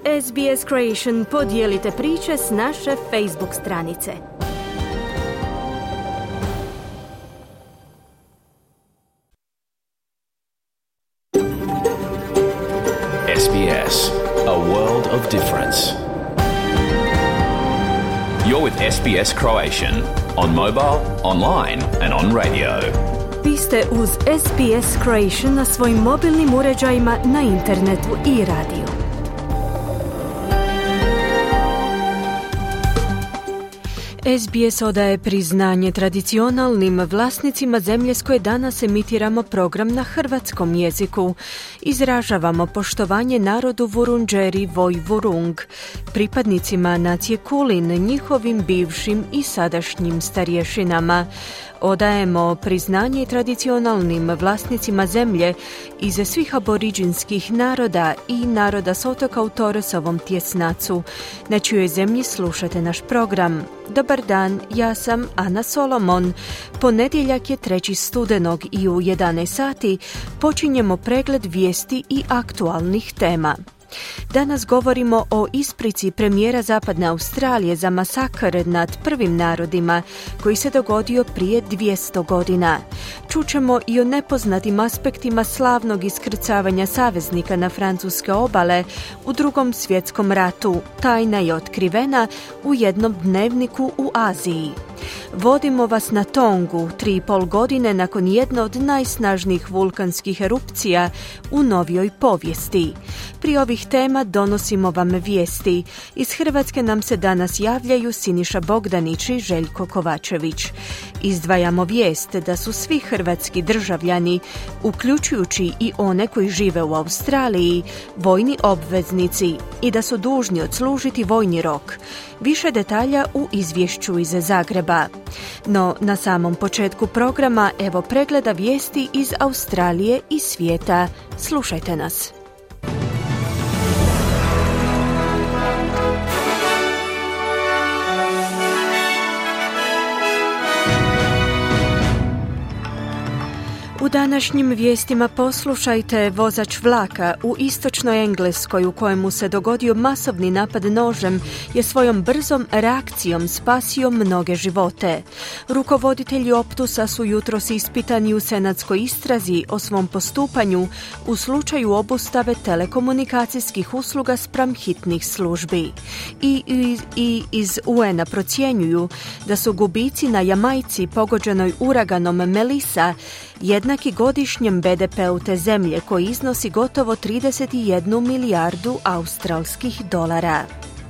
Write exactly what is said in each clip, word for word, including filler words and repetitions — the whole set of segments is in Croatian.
S B S Creation podijelite priče s naše Facebook stranice. S B S, a world of difference. You're with S B S Croatian on mobile, online and on radio. Vi ste uz S B S Croatian na svojim mobilnim uređajima, na internetu i radiju. S B S odaje priznanje tradicionalnim vlasnicima zemlje s koje danas emitiramo program na hrvatskom jeziku. Izražavamo poštovanje narodu Vurundjeri Voj-Vurung, pripadnicima nacije Kulin, njihovim bivšim i sadašnjim starješinama. Odajemo priznanje tradicionalnim vlasnicima zemlje iz svih aboriđinskih naroda i naroda s otoka u Torresovom tjesnacu, na čijoj zemlji slušate naš program. Dobar dan, ja sam Ana Solomon. Ponedjeljak je treći studenog i u jedanaest sati počinjemo pregled vijesti i aktualnih tema. Danas govorimo o isprici premijera Zapadne Australije za masakr nad prvim narodima koji se dogodio prije dvjesto godina. Čućemo i o nepoznatim aspektima slavnog iskrcavanja saveznika na francuske obale u Drugom svjetskom ratu. Tajna je otkrivena u jednom dnevniku u Aziji. Vodimo vas na Tongu, tri i pol godine nakon jedne od najsnažnijih vulkanskih erupcija u novijoj povijesti. Pri ovih tema donosimo vam vijesti. Iz Hrvatske nam se danas javljaju Siniša Bogdanić i Željko Kovačević. Izdvajamo vijest da su svi hrvatski državljani, uključujući i one koji žive u Australiji, vojni obveznici i da su dužni odslužiti vojni rok. Više detalja u izvješću iz Zagreba. No, na samom početku programa evo pregleda vijesti iz Australije i svijeta. Slušajte nas. U današnjim vijestima poslušajte: vozač vlaka u istočnoj Engleskoj u kojemu se dogodio masovni napad nožem je svojom brzom reakcijom spasio mnoge živote. Rukovoditelji Optusa su jutros ispitani u senatskoj istrazi o svom postupanju u slučaju obustave telekomunikacijskih usluga spram hitnih službi. I, i, i iz U N-a procjenjuju da su gubici na Jamajci pogođenoj uraganom Melissa jednaki godišnjem B D P-u te zemlje koji iznosi gotovo trideset jednu milijardu australskih dolara.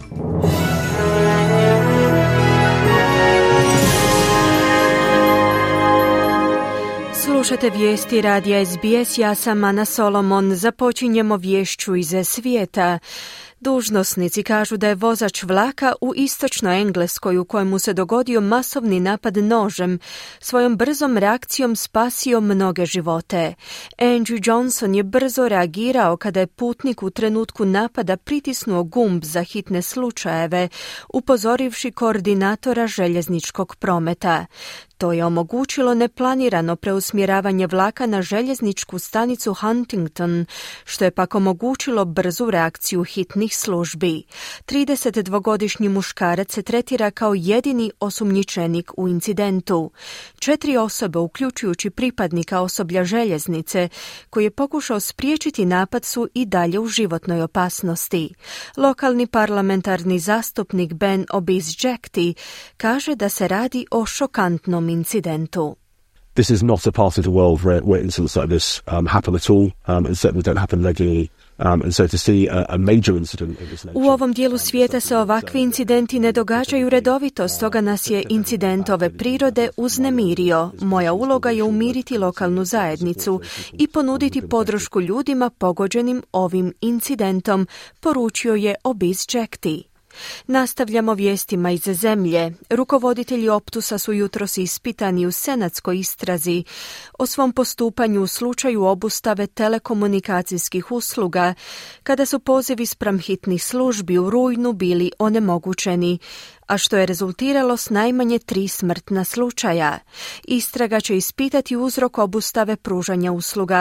Slušate vijesti radija S B S, ja sam Ana Solomon. Započinjemo vješću iz svijeta. Dužnosnici kažu da je vozač vlaka u istočnoj Engleskoj u kojemu se dogodio masovni napad nožem svojom brzom reakcijom spasio mnoge živote. Andrew Johnson je brzo reagirao kada je putnik u trenutku napada pritisnuo gumb za hitne slučajeve, upozorivši koordinatora željezničkog prometa. To je omogućilo neplanirano preusmjeravanje vlaka na željezničku stanicu Huntington, što je pak omogućilo brzu reakciju hitnih službi. tridesetdvogodišnji muškarac se tretira kao jedini osumnjičenik u incidentu. Četiri osobe, uključujući pripadnika osoblja željeznice, koji je pokušao spriječiti napad, su i dalje u životnoj opasnosti. Lokalni parlamentarni zastupnik Ben Obisjekti kaže da se radi o šokantnom incidentu. This is not a part of the world where, where incidents like this um, happen at all, um, and certainly don't happen regularly. Um, and so to see a, a major incident of this nature. U ovom dijelu svijeta se ovakvi incidenti ne događaju redovito, stoga nas je incident ove prirode uznemirio. Moja uloga je umiriti lokalnu zajednicu i ponuditi podršku ljudima pogođenim ovim incidentom, poručio je Obisjekti. Nastavljamo vijestima iz zemlje. Rukovoditelji Optusa su jutros ispitani u senatskoj istrazi o svom postupanju u slučaju obustave telekomunikacijskih usluga, kada su pozivi spram hitnih službi u rujnu bili onemogućeni, a što je rezultiralo s najmanje tri smrtna slučaja. Istraga će ispitati uzrok obustave pružanja usluga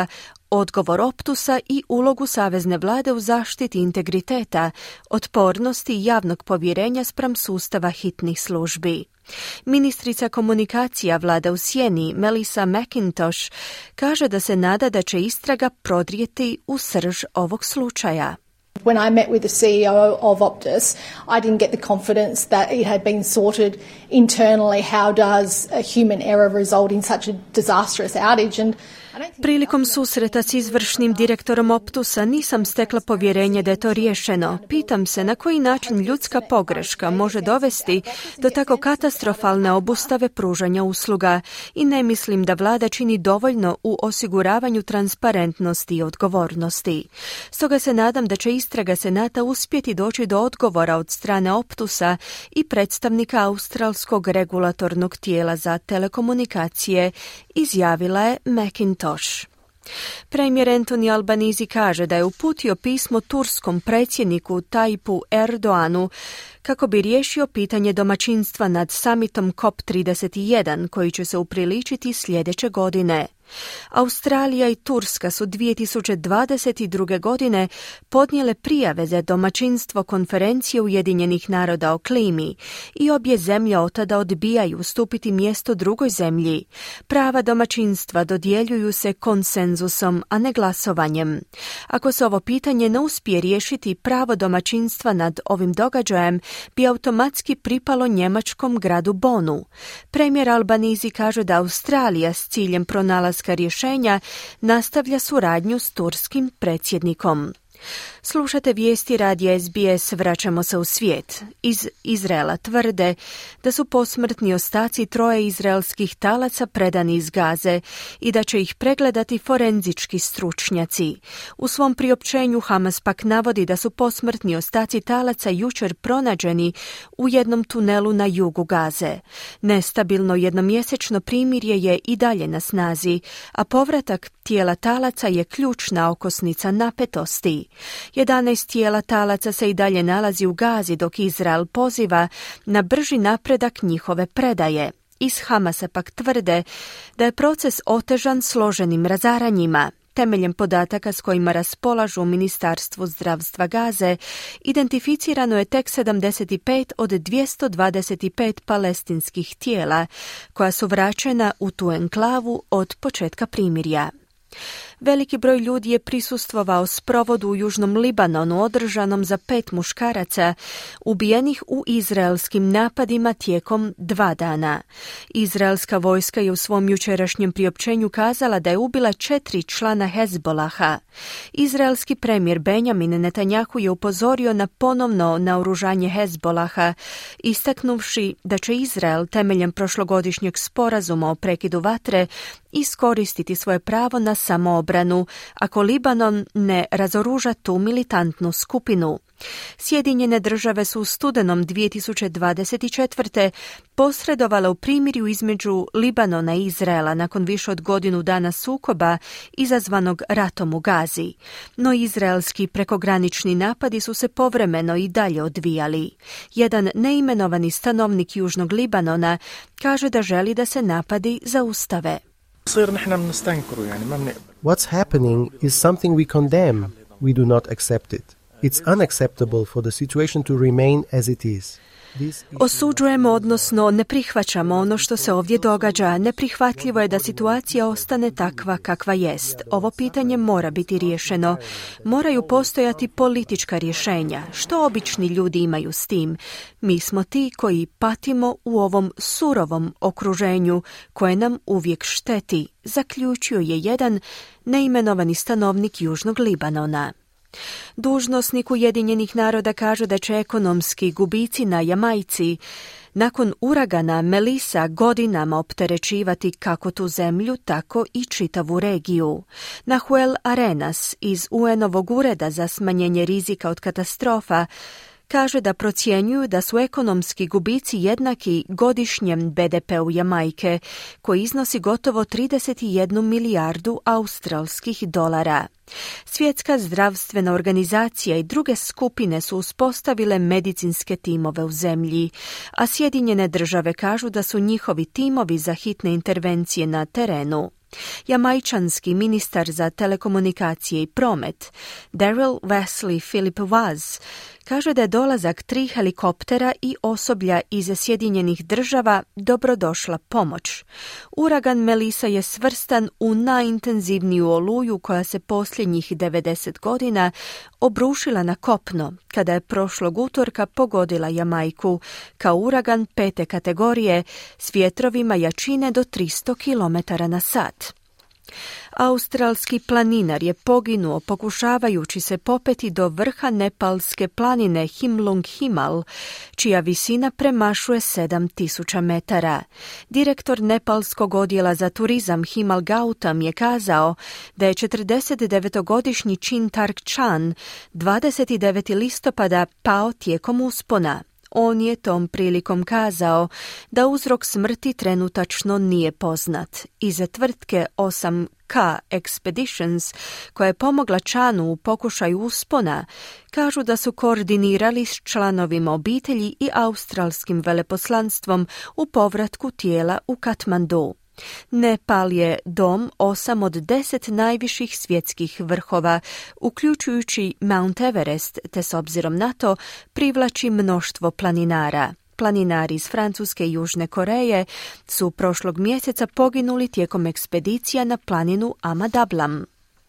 odgovor Optusa i ulogu savezne vlade u zaštiti integriteta, otpornosti i javnog povjerenja spram sustava hitnih službi. Ministrica komunikacija vlada u sjeni, Melissa McIntosh, kaže da se nada da će istraga prodrijeti u srž ovog slučaja. When I met with the C E O of Optus, I didn't get the confidence that it had been sorted internally. How does a human error result in such a disastrous outage? And Prilikom susreta s izvršnim direktorom Optusa nisam stekla povjerenje da je to riješeno. Pitam se na koji način ljudska pogreška može dovesti do tako katastrofalne obustave pružanja usluga i ne mislim da vlada čini dovoljno u osiguravanju transparentnosti i odgovornosti. Stoga se nadam da će istraga Senata uspjeti doći do odgovora od strane Optusa i predstavnika australskog regulatornog tijela za telekomunikacije, izjavila je McIntosh. Premijer Anthony Albanese kaže da je uputio pismo turskom predsjedniku Tayyipu Erdoğanu kako bi riješio pitanje domaćinstva nad summitom C O P trideset jedan koji će se upriličiti sljedeće godine. Australija i Turska su dvije tisuće dvadeset druge. godine podnijele prijave za domaćinstvo konferencije Ujedinjenih naroda o klimi i obje zemlje otada odbijaju ustupiti mjesto drugoj zemlji. Prava domaćinstva dodjeljuju se konsenzusom, a ne glasovanjem. Ako se ovo pitanje ne uspije riješiti, pravo domaćinstva nad ovim događajem bi automatski pripalo njemačkom gradu Bonu. Premijer Albanese kaže da Australija s ciljem pronalaska rješenja nastavlja suradnju s turskim predsjednikom. Slušate vijesti radija S B S, vraćamo se u svijet. Iz Izraela tvrde da su posmrtni ostaci troje izraelskih talaca predani iz Gaze i da će ih pregledati forenzički stručnjaci. U svom priopćenju Hamas pak navodi da su posmrtni ostaci talaca jučer pronađeni u jednom tunelu na jugu Gaze. Nestabilno jednomjesečno primirje je i dalje na snazi, a povratak tijela talaca je ključna okosnica napetosti. jedanaest tijela talaca se i dalje nalazi u Gazi dok Izrael poziva na brži napredak njihove predaje. Iz Hamasa pak tvrde da je proces otežan složenim razaranjima. Temeljem podataka s kojima raspolažu u Ministarstvu zdravstva Gaze, identificirano je tek sedamdeset pet od dvjesto dvadeset pet palestinskih tijela, koja su vraćena u tu enklavu od početka primirja. Veliki broj ljudi je prisustvovao sprovodu u Južnom Libanonu održanom za pet muškaraca ubijenih u izraelskim napadima tijekom dva dana. Izraelska vojska je u svom jučerašnjem priopćenju kazala da je ubila četiri člana Hezbolaha. Izraelski premijer Benjamin Netanjahu je upozorio na ponovno naoružanje Hezbolaha, istaknuvši da će Izrael temeljem prošlogodišnjeg sporazuma o prekidu vatre iskoristiti svoje pravo na samoobranu ako Libanon ne razoruža tu militantnu skupinu. Sjedinjene države su u studenom dvije tisuće dvadeset četvrte posredovale u primirju između Libanona i Izraela nakon više od godinu dana sukoba izazvanog ratom u Gazi. No izraelski prekogranični napadi su se povremeno i dalje odvijali. Jedan neimenovani stanovnik Južnog Libanona kaže da želi da se napadi zaustave. What's happening is something we condemn. We do not accept it. It's unacceptable for the situation to remain as it is. Osuđujemo, odnosno ne prihvaćamo ono što se ovdje događa. Neprihvatljivo je da situacija ostane takva kakva jest. Ovo pitanje mora biti riješeno. Moraju postojati politička rješenja. Što obični ljudi imaju s tim? Mi smo ti koji patimo u ovom surovom okruženju koje nam uvijek šteti, zaključio je jedan neimenovani stanovnik Južnog Libanona. Dužnosnik Ujedinjenih naroda kaže da će ekonomski gubici na Jamajci nakon uragana Melissa godinama opterećivati kako tu zemlju, tako i čitavu regiju. Nahuel Arenas iz U N-ovog ureda za smanjenje rizika od katastrofa kaže da procjenjuju da su ekonomski gubici jednaki godišnjem B D P-u Jamajke, koji iznosi gotovo trideset jednu milijardu australskih dolara. Svjetska zdravstvena organizacija i druge skupine su uspostavile medicinske timove u zemlji, a Sjedinjene države kažu da su njihovi timovi za hitne intervencije na terenu. Jamajčanski ministar za telekomunikacije i promet, Daryl Wesley Philip Waz, kaže da je dolazak tri helikoptera i osoblja iz Sjedinjenih država dobrodošla pomoć. Uragan Melissa je svrstan u najintenzivniju oluju koja se posljednjih devedeset godina obrušila na kopno, kada je prošlog utorka pogodila Jamajku kao uragan pete kategorije s vjetrovima jačine do tristo kilometara na sat. Australski planinar je poginuo pokušavajući se popeti do vrha nepalske planine Himlung Himal, čija visina premašuje sedam tisuća metara. Direktor nepalskog odjela za turizam Himal Gautam je kazao da je četrdesetdevetogodišnji Chintark Chan dvadeset devetog listopada pao tijekom uspona. On je tom prilikom kazao da uzrok smrti trenutačno nije poznat. Iza tvrtke osam K Expeditions, koja je pomogla Chanu u pokušaju uspona, kažu da su koordinirali s članovima obitelji i australskim veleposlanstvom u povratku tijela u Katmandu. Nepal je dom osam od deset najviših svjetskih vrhova, uključujući Mount Everest, te s obzirom na to privlači mnoštvo planinara. Planinari iz Francuske i Južne Koreje su prošlog mjeseca poginuli tijekom ekspedicija na planinu Amadablam.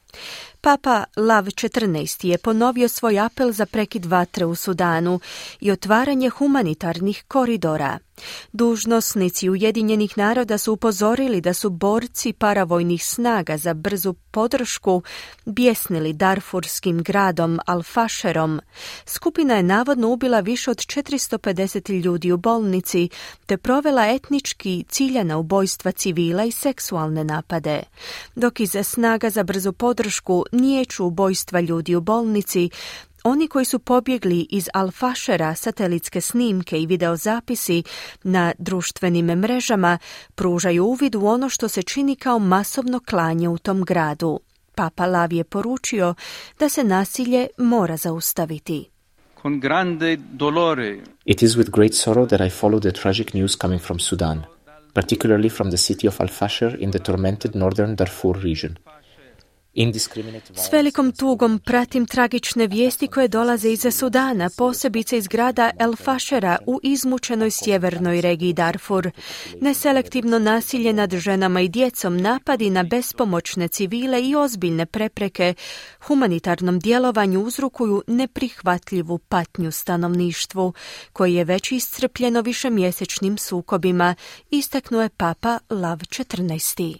Papa Lav četrnaesti je ponovio svoj apel za prekid vatre u Sudanu i otvaranje humanitarnih koridora. Dužnosnici Ujedinjenih naroda su upozorili da su borci paravojnih snaga za brzu podršku bjesnili darfurskim gradom Al-Fasherom. Skupina je navodno ubila više od četiristo pedeset ljudi u bolnici te provela etnički ciljana ubojstva civila i seksualne napade. Dok iz snaga za brzu podršku niječu ubojstva ljudi u bolnici, oni koji su pobjegli iz Al-Fashera, satelitske snimke i videozapisi na društvenim mrežama pružaju uvid u ono što se čini kao masovno klanje u tom gradu. Papa Lav je poručio da se nasilje mora zaustaviti. Con grande dolore. It is with great sorrow that I follow the tragic news coming from Sudan, particularly from the city of Al-Fasher in the tormented northern Darfur region. S velikom tugom pratim tragične vijesti koje dolaze iz Sudana, posebice iz grada El Fashera u izmučenoj sjevernoj regiji Darfur. Neselektivno nasilje nad ženama i djecom, napadi na bespomoćne civile i ozbiljne prepreke humanitarnom djelovanju uzrokuju neprihvatljivu patnju stanovništvu, koji je već iscrpljeno višemjesečnim sukobima, istaknuo je Papa Lav četrnaesti.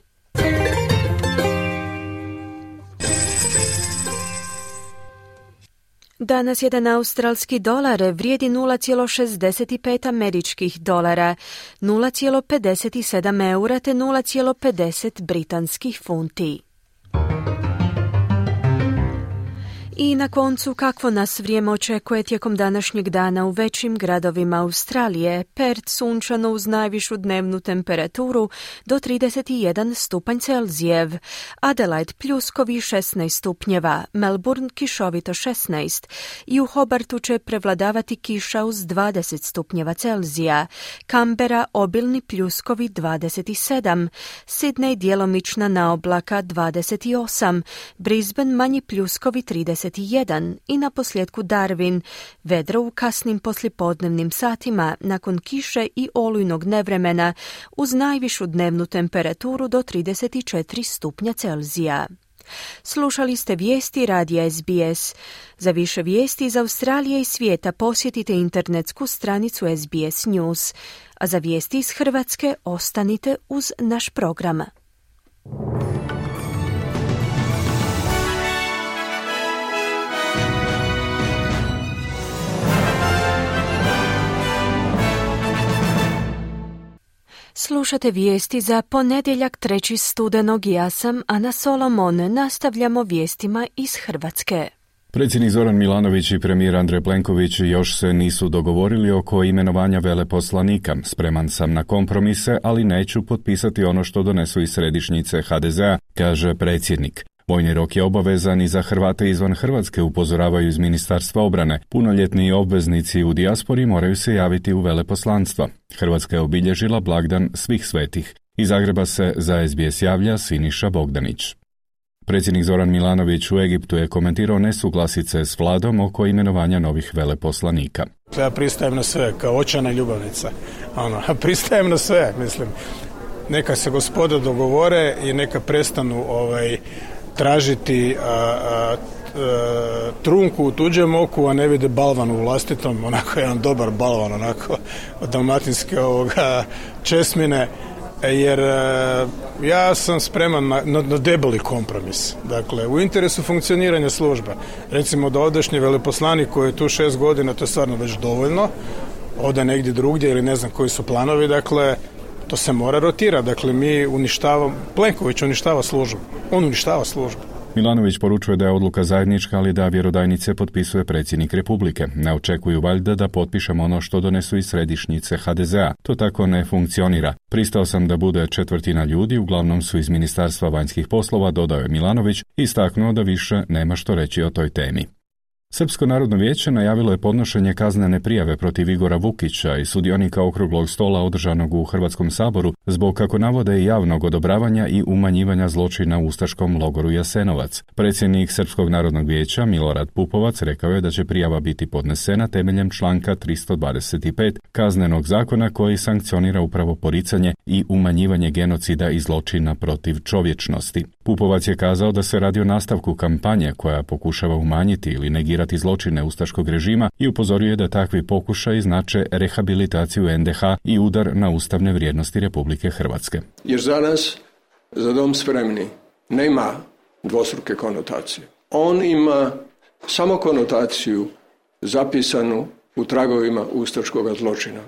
Danas jedan australski dolar vrijedi nula zarez šezdeset pet američkih dolara, nula zarez pedeset sedam eura te nula zarez pedeset britanskih funti. I na koncu, kakvo nas vrijeme očekuje tijekom današnjeg dana u većim gradovima Australije? Perth sunčano uz najvišu dnevnu temperaturu do trideset jedan stupanj Celzijev, Adelaide pljuskovi šesnaest stupnjeva, Melbourne kišovito šesnaest i u Hobartu će prevladavati kiša uz dvadeset stupnjeva Celzija, Canberra obilni pljuskovi dvadeset sedam, Sydney djelomična naoblaka dvadeset osam, Brisbane manji pljuskovi trideset jedan i na posljedku Darwin, vedro u kasnim poslijepodnevnim satima nakon kiše i olujnog nevremena uz najvišu dnevnu temperaturu do trideset četiri stupnja Celzija. Slušali ste vijesti radija S B S. Za više vijesti iz Australije i svijeta posjetite internetsku stranicu S B S News, a za vijesti iz Hrvatske ostanite uz naš program. Slušate vijesti za ponedjeljak trećeg studenog. Ja sam Ana Solomon. Nastavljamo vijestima iz Hrvatske. Predsjednik Zoran Milanović i premijer Andrej Plenković još se nisu dogovorili oko imenovanja veleposlanika. Spreman sam na kompromise, ali neću potpisati ono što donesu iz središnjice H D Z A, kaže predsjednik. Vojni rok je obavezan i za Hrvate izvan Hrvatske, upozoravaju iz Ministarstva obrane. Punoljetni obveznici u dijaspori moraju se javiti u veleposlanstva. Hrvatska je obilježila blagdan svih svetih. Iz Zagreba se za S B S javlja Siniša Bogdanić. Predsjednik Zoran Milanović u Egiptu je komentirao nesuglasice s vladom oko imenovanja novih veleposlanika. Ja pristajem na sve, kao očajna ljubavnica. Ono, pristajem na sve, mislim. Neka se gospoda dogovore i neka prestanu ovaj, tražiti a, a, a, trunku u tuđem oku, a ne vide balvan u vlastitom, onako jedan dobar balvan, onako od dalmatinske ovoga česmine. Jer ja sam spreman na, na, na debeli kompromis. Dakle, u interesu funkcioniranja služba. Recimo da ovdašnji veleposlanik koji je tu šest godina, to je stvarno već dovoljno, ode negdje drugdje ili ne znam koji su planovi, dakle, to se mora rotirati. Dakle, mi uništavamo, Plenković uništava službu. On uništava službu. Milanović poručuje da je odluka zajednička, ali da vjerodajnice potpisuje predsjednik Republike. Ne očekuju valjda da potpišemo ono što donesu iz središnjice H D Z A. To tako ne funkcionira. Pristao sam da bude četvrtina ljudi, uglavnom su iz Ministarstva vanjskih poslova, dodao je Milanović, istaknuo da više nema što reći o toj temi. Srpsko narodno vijeće najavilo je podnošenje kaznene prijave protiv Igora Vukića i sudionika okruglog stola održanog u Hrvatskom saboru zbog, kako navode, javnog odobravanja i umanjivanja zločina u ustaškom logoru Jasenovac. Predsjednik Srpskog narodnog vijeća Milorad Pupovac rekao je da će prijava biti podnesena temeljem članka tristo dvadeset pet Kaznenog zakona koji sankcionira upravo poricanje i umanjivanje genocida i zločina protiv čovječnosti. Pupovac je kazao da se radi o nastavku kampanje koja pokušava umanjiti ili negirati zločine ustaškog režima i upozorio je da takvi pokušaji znače rehabilitaciju N D H i udar na ustavne vrijednosti Republike Hrvatske. Jer za nas, za Dom spremni, nema dvostruke konotacije. On ima samo konotaciju zapisanu u tragovima ustaškog zločina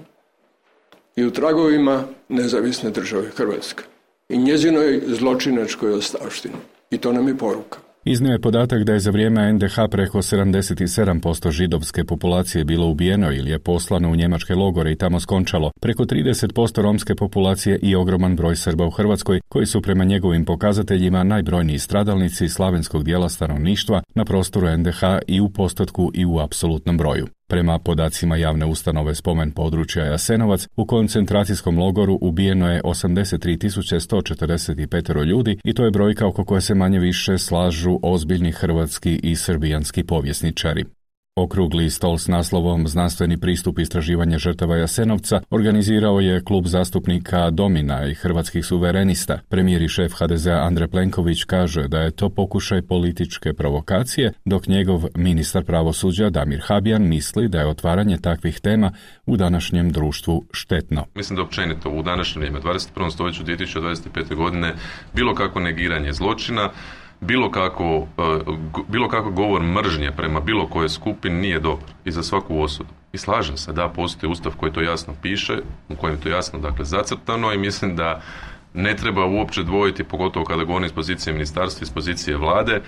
i u tragovima nezavisne države Hrvatske i njezinoj zločinačkoj ostavštini. I to nam je poruka. Iznio je podatak da je za vrijeme N D H preko sedamdeset sedam posto židovske populacije bilo ubijeno ili je poslano u njemačke logore i tamo skončalo, preko trideset posto romske populacije i ogroman broj Srba u Hrvatskoj, koji su prema njegovim pokazateljima najbrojniji stradalnici slavenskog dijela stanovništva na prostoru N D H i u postotku i u apsolutnom broju. Prema podacima javne ustanove Spomen područja Jasenovac, u koncentracijskom logoru ubijeno je osamdeset tri tisuće sto četrdeset pet ljudi i to je brojka oko koje se manje više slažu ozbiljni hrvatski i srbijanski povjesničari. Okrugli stol s naslovom Znanstveni pristup istraživanja žrtava Jasenovca organizirao je klub zastupnika Domina i Hrvatskih suverenista. Premijer i šef H D Z A Andrej Plenković kaže da je to pokušaj političke provokacije, dok njegov ministar pravosuđa Damir Habijan misli da je otvaranje takvih tema u današnjem društvu štetno. Mislim da općenito u današnje vrijeme, dvadeset prvom stoljeću dvije tisuće dvadeset pete. godine, bilo kako negiranje zločina, Bilo kako, bilo kako govor mržnje prema bilo kojoj skupini nije dobar i za svaku osudu. I slažem se da postoji ustav koji to jasno piše, u kojem je to jasno dakle zacrtano i mislim da ne treba uopće dvojiti, pogotovo kada govorim iz pozicije ministarstva, iz pozicije vlade,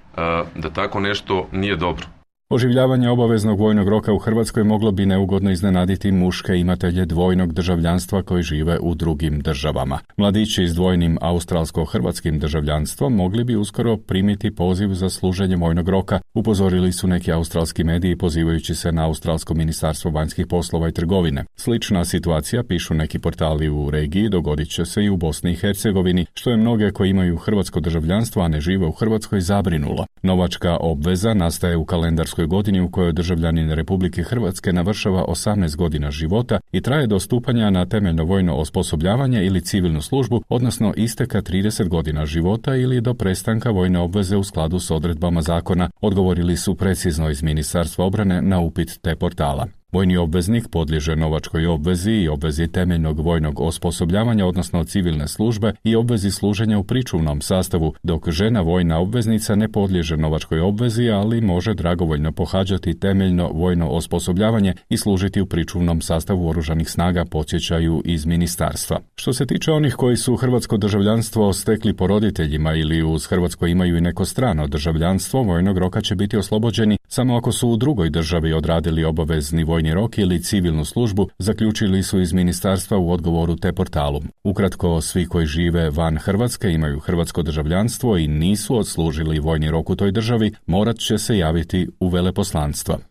da tako nešto nije dobro. Oživljavanje obaveznog vojnog roka u Hrvatskoj moglo bi neugodno iznenaditi muške imatelje dvojnog državljanstva koji žive u drugim državama. Mladići s dvojnim australsko-hrvatskim državljanstvom mogli bi uskoro primiti poziv za služenje vojnog roka, upozorili su neki australski mediji pozivajući se na australsko ministarstvo vanjskih poslova i trgovine. Slična situacija, pišu neki portali u regiji, dogodit će se i u Bosni i Hercegovini, što je mnoge koji imaju hrvatsko državljanstvo, a ne žive u Hrvatskoj, zabrinulo. Novačka obveza nastaje u kalendarskoj godini u kojoj državljanin Republike Hrvatske navršava osamnaest godina života i traje do stupanja na temeljno vojno osposobljavanje ili civilnu službu, odnosno isteka trideset godina života ili do prestanka vojne obveze u skladu s odredbama zakona, odgovorili su precizno iz Ministarstva obrane na upit te portala. Vojni obveznik podliježe novačkoj obvezi i obvezi temeljnog vojnog osposobljavanja, odnosno civilne službe, i obvezi služenja u pričuvnom sastavu, dok žena vojna obveznica ne podliježe novačkoj obvezi, ali može dragovoljno pohađati temeljno vojno osposobljavanje i služiti u pričuvnom sastavu oružanih snaga, podsjećaju iz ministarstva. Što se tiče onih koji su hrvatsko državljanstvo stekli po roditeljima ili uz hrvatsko imaju i neko strano državljanstvo, vojnog roka će biti oslobođeni samo ako su u drugoj državi odradili obavezni vojni rok ili civilnu službu, zaključili su iz ministarstva u odgovoru te portalu. Ukratko, svi koji žive van Hrvatske, imaju hrvatsko državljanstvo i nisu odslužili vojni rok u toj državi, morat će se javiti u veleposlanstva.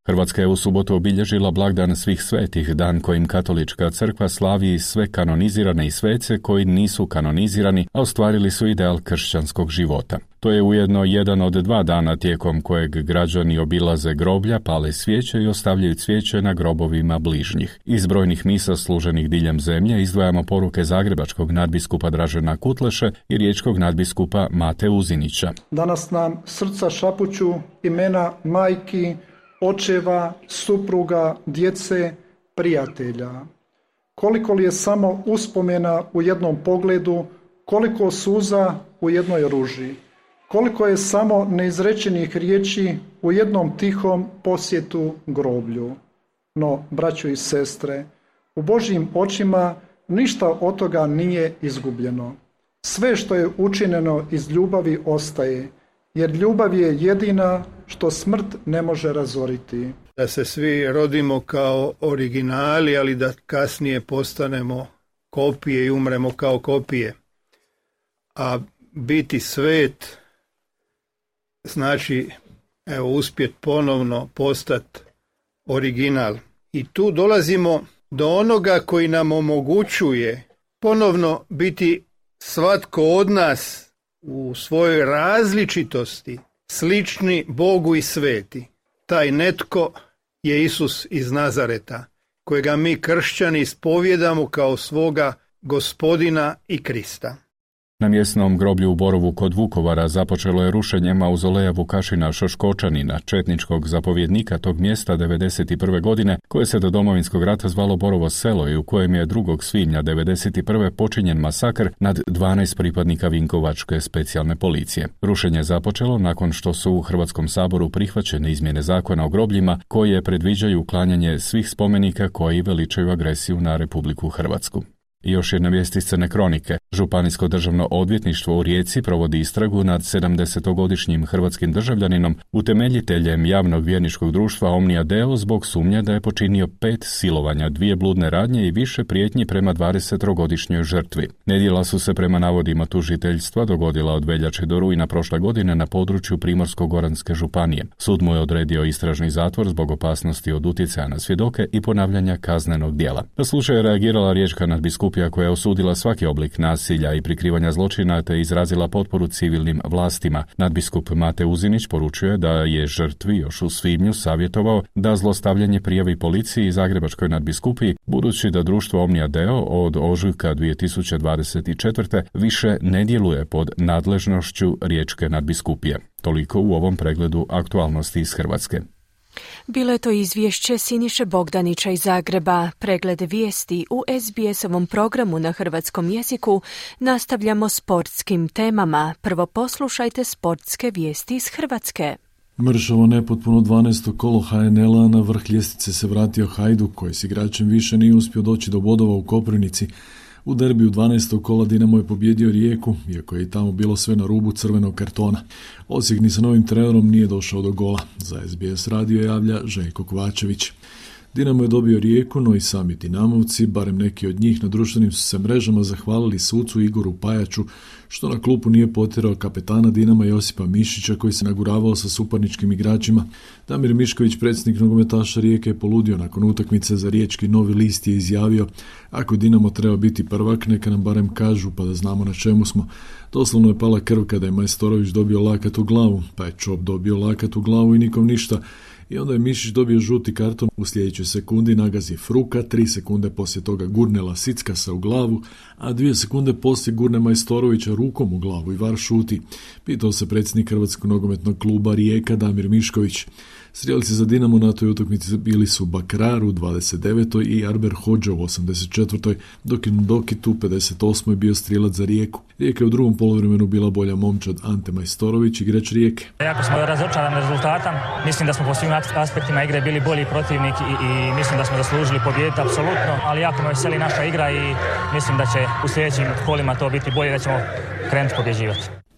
Hrvatska je u subotu obilježila blagdan svih svetih, dan kojim katolička crkva slavi sve kanonizirane i svece koji nisu kanonizirani, a ostvarili su ideal kršćanskog života. To je ujedno jedan od dva dana tijekom kojeg građani obilaze groblja, pale svijeće i ostavljaju cvijeće na grobovima bližnjih. Iz brojnih misa služenih diljem zemlje izdvajamo poruke zagrebačkog nadbiskupa Dražena Kutleše i riječkog nadbiskupa Mate Uzinića. Danas nam srca šapuću imena majki, očeva, supruga, djece, prijatelja. Koliko li je samo uspomena u jednom pogledu, koliko suza u jednoj ruži. Koliko je samo neizrečenih riječi u jednom tihom posjetu groblju. No, braćo i sestre, u Božjim očima ništa od toga nije izgubljeno. Sve što je učinjeno iz ljubavi ostaje, jer ljubav je jedina što smrt ne može razoriti. Da se svi rodimo kao originali, ali da kasnije postanemo kopije i umremo kao kopije. A biti svet znači, evo, uspjet ponovno postati original. I tu dolazimo do onoga koji nam omogućuje ponovno biti svatko od nas u svojoj različitosti slični Bogu i sveti. Taj netko je Isus iz Nazareta, kojega mi kršćani ispovjedamo kao svoga Gospodina i Krista. Na mjesnom groblju u Borovu kod Vukovara započelo je rušenje mauzoleja Vukašina Šoškočanina, četničkog zapovjednika tog mjesta devedeset prve. godine, koje se do Domovinskog rata zvalo Borovo selo i u kojem je drugog svibnja devedeset prve. počinjen masakr nad dvanaest pripadnika Vinkovačke specijalne policije. Rušenje je započelo nakon što su u Hrvatskom saboru prihvaćene izmjene zakona o grobljima koje predviđaju uklanjanje svih spomenika koji veličaju agresiju na Republiku Hrvatsku. I još jedna vijest iz Crne kronike. Županijsko državno odvjetništvo u Rijeci provodi istragu nad sedamdesetogodišnjim hrvatskim državljaninom, utemeljiteljem javnog vjerničkog društva Omnia Deo zbog sumnje da je počinio pet silovanja, dvije bludne radnje i više prijetnji prema dvadesetogodišnjoj žrtvi. Nedjela su se prema navodima tužiteljstva dogodila od veljače do rujna prošle godine na području Primorsko-goranske županije. Sud mu je odredio istražni zatvor zbog opasnosti od utjecaja na svjedoke i ponavljanja kaznenog djela. Na slučaj je reagirala riječka nadbiskupija koja je osudila svaki oblik nasilja i prikrivanja zločina te izrazila potporu civilnim vlastima. Nadbiskup Mate Uzinić poručuje da je žrtvi još u svibnju savjetovao da zlostavljanje prijavi policiji i Zagrebačkoj nadbiskupiji, budući da društvo Omnia Deo od ožujka dvije tisuće dvadeset četvrte. više ne djeluje pod nadležnošću riječke nadbiskupije. Toliko u ovom pregledu aktualnosti iz Hrvatske. Bilo je to izvješće Siniše Bogdanića iz Zagreba. Pregled vijesti u es be esovom programu na hrvatskom jeziku nastavljamo sportskim temama. Prvo poslušajte sportske vijesti iz Hrvatske. Mršavo nepotpuno dvanaesto kolo ha en el-a, na vrh ljestvice se vratio Hajduk, koji s igračem više nije uspio doći do bodova u Koprivnici. U derbiju dvanaestog kola Dinamo je pobjedio Rijeku, iako je i tamo bilo sve na rubu crvenog kartona. Osijek ni sa novim trenerom nije došao do gola. Za es be es radio javlja Željko Kovačević. Dinamo je dobio Rijeku, no i sami Dinamovci, barem neki od njih, na društvenim su se mrežama zahvalili sucu Igoru Pajaču, što na klupu nije potjerao kapetana Dinama Josipa Mišića, koji se naguravao sa suparničkim igračima. Damir Mišković, predsjednik nogometaša Rijeke, je poludio nakon utakmice. Za riječki Novi list je izjavio: ako Dinamo treba biti prvak, neka nam barem kažu pa da znamo na čemu smo. Doslovno je pala krv kada je Majstorović dobio lakat u glavu, pa je Čop dobio lakat u glavu i nikom ništa. I onda je Mišić dobio žuti karton. U sljedećoj sekundi nagazi Fruka, tri sekunde poslije toga gurne Lasickasa u glavu, a dvije sekunde poslije gurne Majstorovića rukom u glavu i var šuti. Pitao se predsjednik Hrvatskog nogometnog kluba Rijeka Damir Mišković. Strijelci za Dinamo na toj utakmici bili su Bakrar u dvadeset devetoj i Arber Hodža u osamdeset četvrtoj, dok je Dokit u pedeset osmoj bio strijelac za Rijeku. Rijeka je u drugom poluvremenu bila bolja momčad. Ante Majstorović, igrač Rijeke. Jako smo razočarani rezultatom. Mislim da smo po svim aspektima igre bili bolji protivnik i, i mislim da smo zaslužili pobijediti apsolutno, ali jako me veseli naša igra i mislim da će u sljedećim kolima to biti bolje, da ćemo krenuti pobjeđivati.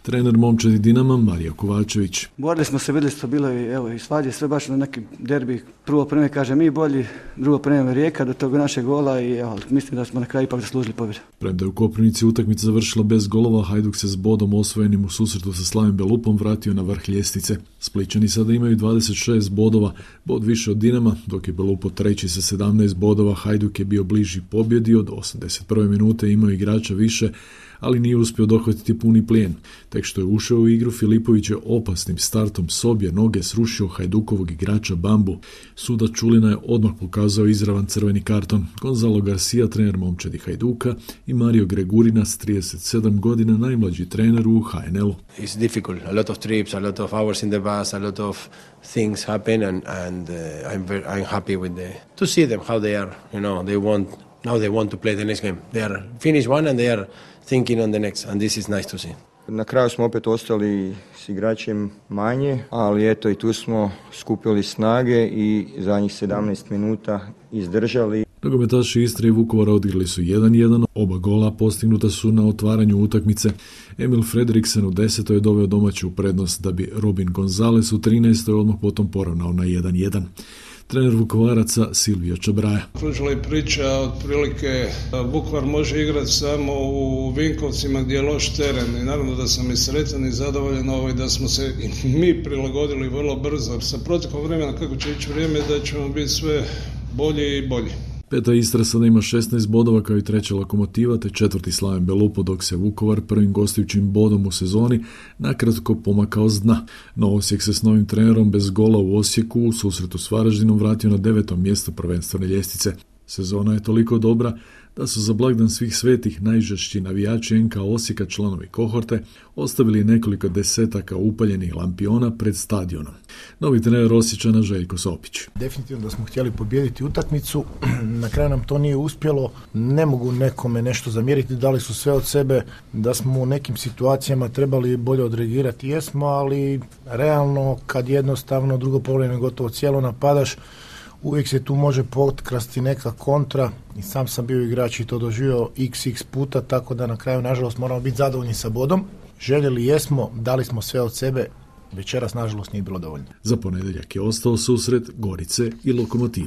Trener momčadi Dinama Marijo Kovačević. Borili smo se, vidjeli su bilo i, evo, i svađe, sve baš na neki derbi. Prvo preme kaže mi bolji, drugo preme Rijeka do tog našeg gola i evo, mislim da smo na kraju ipak zaslužili pobjedu. Premda je u Koprivnici utakmica završila bez golova, Hajduk se s bodom osvojenim u susretu sa Slavim Belupom vratio na vrh ljestvice. Splićani sada imaju dvadeset šest bodova, bod više od Dinama, dok je Belupo treći sa sedamnaest bodova. Hajduk je bio bliži pobjedi, od osamdeset prve minute imao igrača više, ali nije uspio dohvatiti puni plijen. Tek što je ušao u igru, Filipović je opasnim startom s obje noge srušio Hajdukovog igrača Bambu. Sudac Čulina je odmah pokazao izravan crveni karton. Gonzalo Garcia, trener momčadi Hajduka, i Mario Gregurina s trideset sedam godina, najmlađi trener u H N L-u. It's difficult. A lot of trips, a lot of hours in the bus, a lot of things happen and and uh, I'm very, I'm happy with the to see them how they are, you know, they want now they want to play the next game. They are finished one and they are thinking on the next, and this is nice to see. Na kraju smo opet ostali s igračem manje, ali eto i tu smo skupili snage i zadnjih sedamnaest minuta izdržali. Nogometaši Istre i Vukovara odigrali su jedan jedan, oba gola postignuta su na otvaranju utakmice. Emil Frederiksen u desetoj je doveo domaću u prednost, da bi Robin Gonzales u trinaestoj odmah potom poravnao na jedan jedan. Trener Vukovaraca Silvio Čabraja. Kružila je priča, otprilike Vukovar može igrati samo u Vinkovcima gdje je loš teren i naravno da sam i sretan i zadovoljan ovaj, da smo se i mi prilagodili vrlo brzo. Sa protekom vremena kako će ići vrijeme da ćemo biti sve bolji i bolji. Peta Istra sada ima šesnaest bodova kao i treća Lokomotiva, te četvrti Slaven Belupo, dok se Vukovar prvim gostujućim bodom u sezoni nakratko pomakao s dna. No Osijek se s novim trenerom bez gola u Osijeku u susretu s Varaždinom vratio na devetom mjesto prvenstvene ljestvice. Sezona je toliko dobra da su za blagdan svih svetih najžešći navijači N K Osijeka, članovi kohorte, ostavili nekoliko desetaka upaljenih lampiona pred stadionom. Novi trener Osječana Željko Sopić. Definitivno da smo htjeli pobijediti utakmicu, na kraju nam to nije uspjelo. Ne mogu nekome nešto zamjeriti, dali su sve od sebe, da smo u nekim situacijama trebali bolje odreagirati, jesmo, ali realno kad jednostavno drugo polovreme gotovo cijelo napadaš, uvijek se tu može potkrasti neka kontra i sam sam bio igrač i to doživio iks iks puta, tako da na kraju nažalost moramo biti zadovoljni sa bodom. Željeli jesmo, dali smo sve od sebe, večeras nažalost nije bilo dovoljno. Za ponedjeljak je ostao susret Gorice i Lokomotive.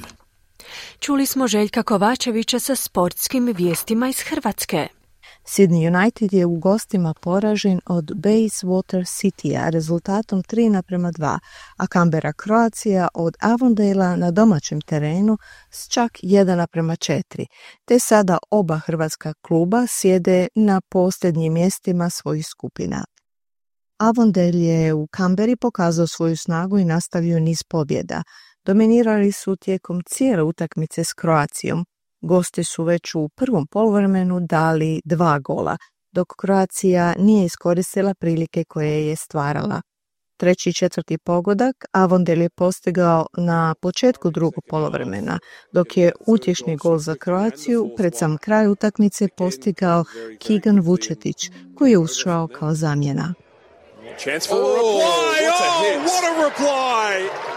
Čuli smo Željka Kovačevića sa sportskim vijestima iz Hrvatske. Sydney United je u gostima poražen od Bayswater Citya rezultatom tri naprema dva, a Canberra Croatia od Avondale na domaćem terenu s čak jedan naprema četiri, te sada oba hrvatska kluba sjede na posljednjim mjestima svojih skupina. Avondale je u Canberri pokazao svoju snagu i nastavio niz pobjeda. Dominirali su tijekom cijele utakmice s Croacijom. Gosti su već u prvom poluvremenu dali dva gola, dok Croacija nije iskoristila prilike koje je stvarala. Treći i četvrti pogodak Avondale je postigao na početku drugog poluvremena, dok je utješni gol za Croaciju pred sam kraj utakmice postigao Keegan Vučetić, koji je ušao kao zamjena. Chance for a reply. Oh, what a reply!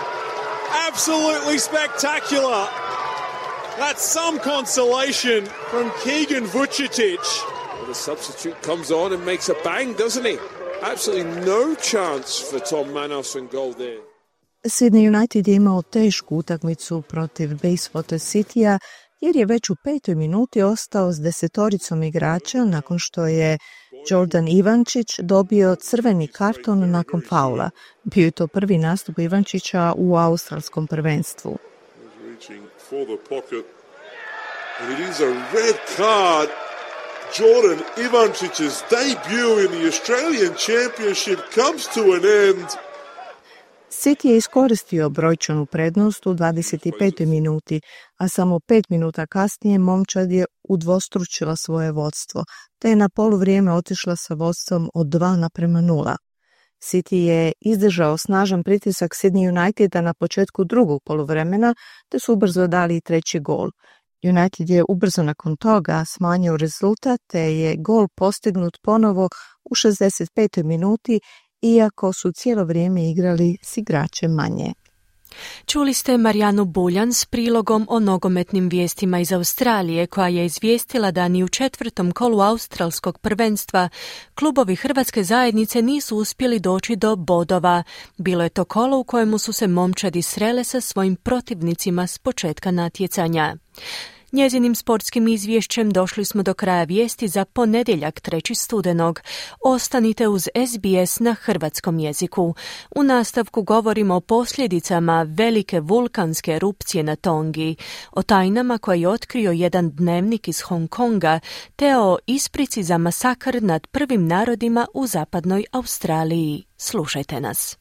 Absolutely spectacular. That's some consolation from Keegan Vučetić. Well, the substitute comes on and makes a bang, doesn't he? Absolutely no chance for Tom Manos and goal there. Sydney United je imao tešku utakmicu protiv Bayswater Cityja, jer je već u petoj minuti ostao s desetoricom igrača nakon što je Jordan Ivančić dobio crveni karton nakon faula. Bio je to prvi nastup Ivančića u australskom prvenstvu. For the pocket, and it is a red card. Jordan Ivančić's debut in the Australian Championship comes to an end. City je iskoristio brojčanu prednost u dvadeset petoj minuti, a samo pet minuta kasnije momčad je udvostručila svoje vodstvo, te je na poluvrijeme otišla sa vodstvom od dva naprema nula. City je izdržao snažan pritisak Sydney Uniteda na početku drugog poluvremena, te su ubrzo dali i treći gol. United je ubrzo nakon toga smanjio rezultat, te je gol postignut ponovo u šezdeset petoj minuti, iako su cijelo vrijeme igrali s igračem manje. Čuli ste Marijanu Buljan s prilogom o nogometnim vijestima iz Australije, koja je izvijestila da ni u četvrtom kolu australskog prvenstva klubovi Hrvatske zajednice nisu uspjeli doći do bodova. Bilo je to kolo u kojemu su se momčadi srele sa svojim protivnicima s početka natjecanja. Njezinim sportskim izvješćem došli smo do kraja vijesti za ponedjeljak trećeg studenog. Ostanite uz S B S na hrvatskom jeziku. U nastavku govorimo o posljedicama velike vulkanske erupcije na Tongi, o tajnama koje je otkrio jedan dnevnik iz Hong Konga, te o isprici za masakr nad prvim narodima u zapadnoj Australiji. Slušajte nas.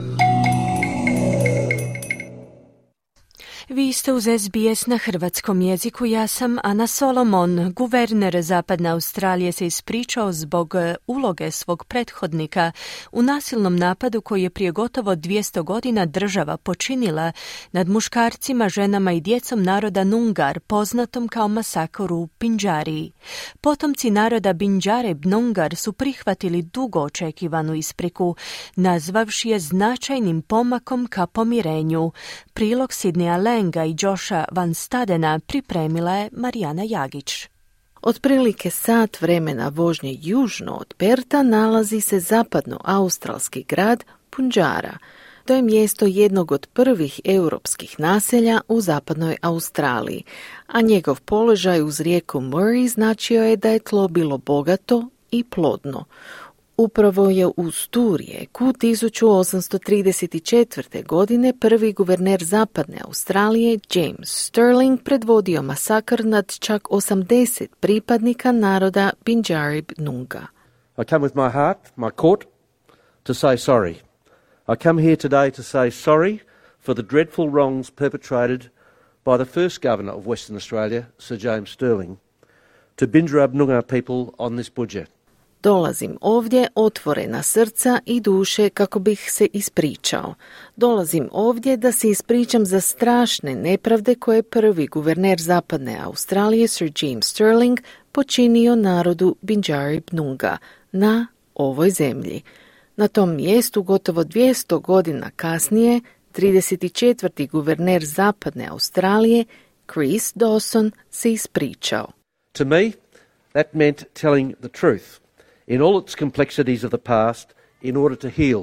Vi ste uz S B S na hrvatskom jeziku, ja sam Ana Solomon. Guverner Zapadne Australije se ispričao zbog uloge svog prethodnika u nasilnom napadu koji je prije gotovo dvjesto godina država počinila nad muškarcima, ženama i djecom naroda Nungar, poznatom kao masakr u Pinđariji. Potomci naroda Binjareb Nungar su prihvatili dugo očekivanu ispriku, nazvavši je značajnim pomakom ka pomirenju. Prilog Sidneya Lenga i Josha Van Stadena pripremila je Marijana Jagić. Otprilike sat vremena vožnje južno od Perta nalazi se zapadno-australski grad Punjara. To je mjesto jednog od prvih europskih naselja u zapadnoj Australiji, a njegov položaj uz rijeku Murray značio je da je tlo bilo bogato i plodno. Upravo je uz tu rijeku tisuću osamsto trideset četvrte. godine prvi guverner Zapadne Australije James Stirling predvodio masakr nad čak osamdeset pripadnika naroda Binjareb Nunga. I come with my heart, my court, to say sorry. I come here today to say sorry for the dreadful wrongs perpetrated by the first governor of Western Australia, Sir James Stirling, to Binjareb Nunga people on this budget. Dolazim ovdje otvorena srca i duše kako bih se ispričao. Dolazim ovdje da se ispričam za strašne nepravde koje je prvi guverner Zapadne Australije Sir James Stirling počinio narodu Binjareb Nunga na ovoj zemlji. Na tom mjestu gotovo dvjesto godina kasnije trideset četvrti guverner Zapadne Australije Chris Dawson se ispričao. To me, that meant telling the truth in all its complexities of the past in order to heal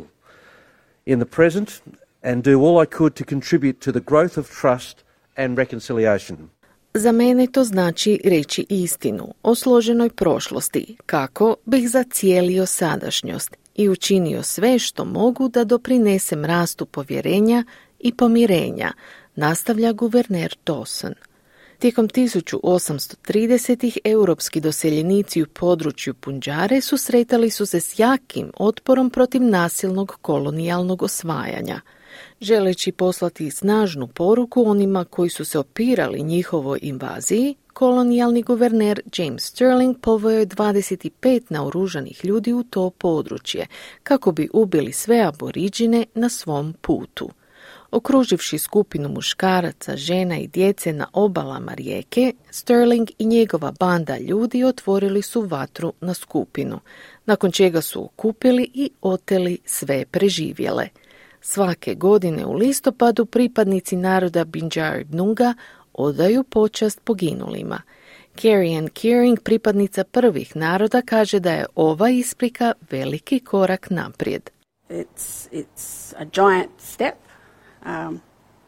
in the present and do all I could to contribute to the growth of trust and reconciliation. Za mene to znači reći istinu o složenoj prošlosti, kako bih zacijelio sadašnjost i učinio sve što mogu da doprinesem rastu povjerenja i pomirenja, nastavlja guverner Dawson. Tijekom tisuću osamsto tridesetih europski doseljenici u području Punjare susretali su se s jakim otporom protiv nasilnog kolonijalnog osvajanja. Želeći poslati snažnu poruku onima koji su se opirali njihovoj invaziji, kolonijalni guverner James Stirling poveo je dvadeset pet naoružanih ljudi u to područje, kako bi ubili sve aboriđine na svom putu. Okruživši skupinu muškaraca, žena i djece na obalama rijeke, Stirling i njegova banda ljudi otvorili su vatru na skupinu, nakon čega su okupili i oteli sve preživjele. Svake godine u listopadu pripadnici naroda Binjareb Nunga odaju počast poginulima. Carrie Ann Kearing, pripadnica prvih naroda, kaže da je ova isprika veliki korak naprijed. It's, it's a giant step. Um,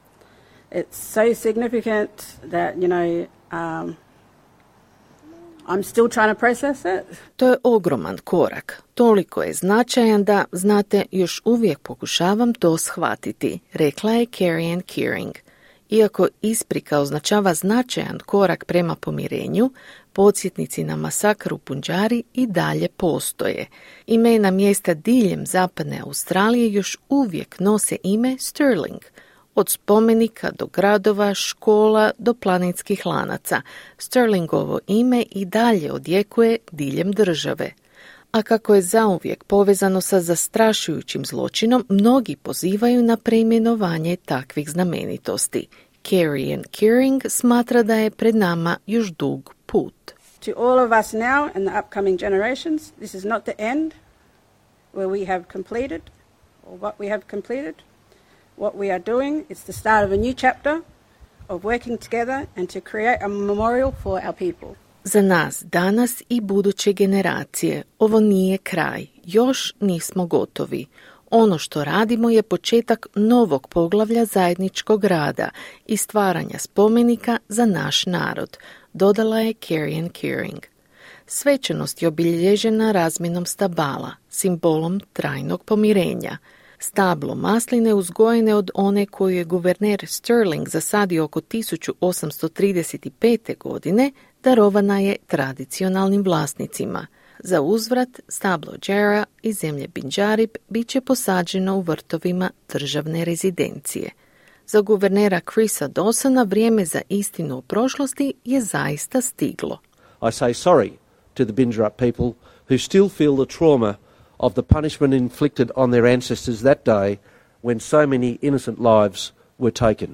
it's so significant that, you know, um, I'm still trying to process it. To je ogroman korak. Toliko je značajan da, znate, još uvijek pokušavam to shvatiti, rekla je Carrie Ann Kearing. Iako isprika označava značajan korak prema pomirenju, podsjetnici na masakr u Punjari i dalje postoje. Imena mjesta diljem zapadne Australije još uvijek nose ime Stirling. Od spomenika do gradova, škola do planinskih lanaca, Stirlingovo ime i dalje odjekuje diljem države. A kako je zauvijek povezano sa zastrašujućim zločinom, mnogi pozivaju na preimenovanje takvih znamenitosti. Carrie Ann Kearing smatra da je pred nama još dug put. To all of us now and the upcoming generations, this is not the end where we have completed or what we have completed. what we are doing. It's the start of a new chapter of working together and to create a memorial for our people. Za nas, danas i buduće generacije, ovo nije kraj. Još nismo gotovi. Ono što radimo je početak novog poglavlja zajedničkog rada i stvaranja spomenika za naš narod, dodala je Carrie Kearing. Svečanost je obilježena razmjenom stabala, simbolom trajnog pomirenja. Stablo masline uzgojene od one koju je guverner Sterling zasadio oko tisuću osamsto trideset pete. godine, darovana je tradicionalnim vlasnicima. Za uzvrat, stablo Jarrah iz zemlje Binjarib bit će posađeno u vrtovima državne rezidencije. Za guvernera Chrisa Dawsona vrijeme za istinu o prošlosti je zaista stiglo. I say sorry to the Binjarab people who still feel the trauma of the punishment inflicted on their ancestors that day when so many innocent lives were taken.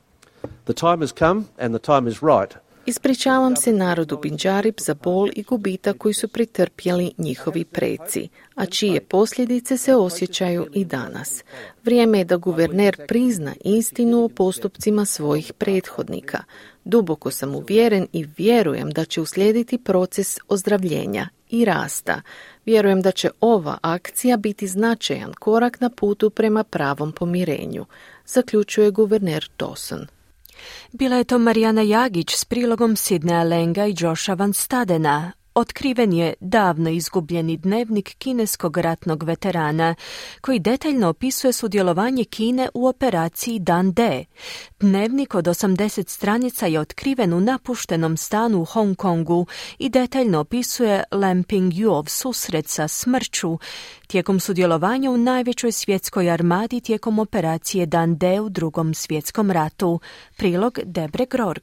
The time has come and the time is right. Ispričavam se narodu Binjarib za bol i gubitak koji su pretrpjeli njihovi preci, a čije posljedice se osjećaju i danas. Vrijeme je da guverner prizna istinu o postupcima svojih prethodnika. Duboko sam uvjeren i vjerujem da će uslijediti proces ozdravljenja i rasta. Vjerujem da će ova akcija biti značajan korak na putu prema pravom pomirenju, zaključuje guverner Dawson. Bila je to Marijana Jagić s prilogom Sidneya Lenga i Josha Van Stadena. Otkriven je davno izgubljeni dnevnik kineskog ratnog veterana, koji detaljno opisuje sudjelovanje Kine u operaciji Dan D. Dnevnik od osamdeset stranica je otkriven u napuštenom stanu u Hong Kongu i detaljno opisuje Lam Ping-yuov susret sa smrću tijekom sudjelovanja u najvećoj svjetskoj armadi tijekom operacije Dan D u Drugom svjetskom ratu. Prilog Debre Grorg.